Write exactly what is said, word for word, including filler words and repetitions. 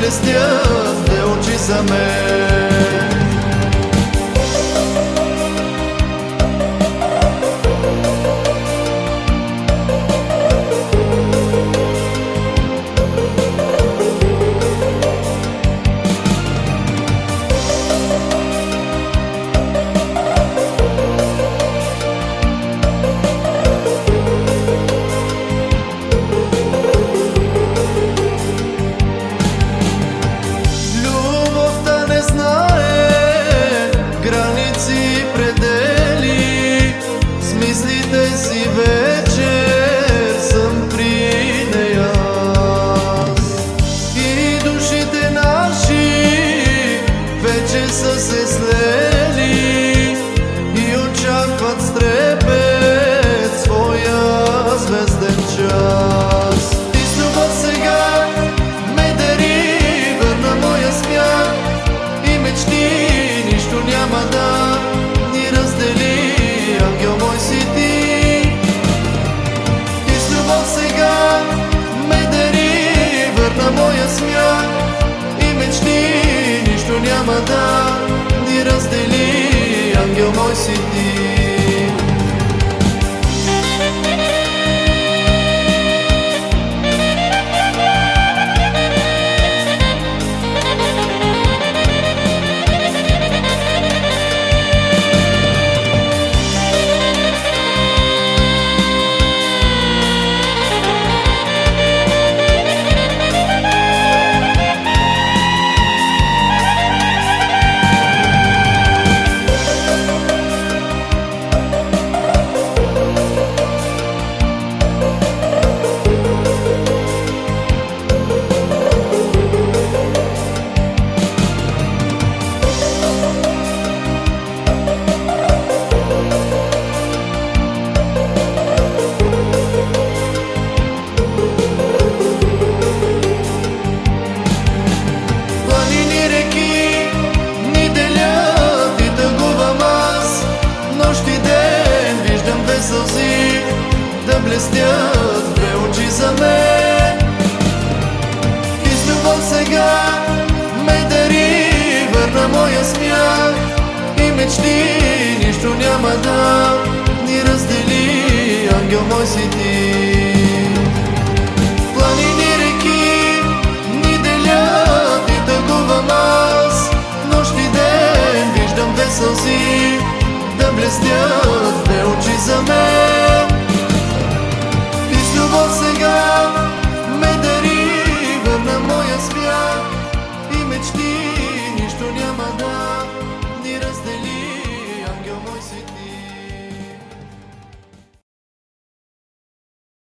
блестят две очи за мен. Вечер съм при нея и душите наши вече са се слели и очакват с трепет своя звезден час. Ти с любов сега ме дари, върна моя смях и мечти, нищо няма да ни раздели, ангел мой си ти. Сега ме дари, върна моя смях и мечти, нищо няма да ни раздели, ангел мой си ти. Сълзи да блестят две очи за мен и с любов сега ме дари, върна моя смях и мечти, нищо няма да ни раздели, ангел мой си ти. Планини, реки ни делят и тъгувам аз, нощ и ден виждам две сълзи да блестят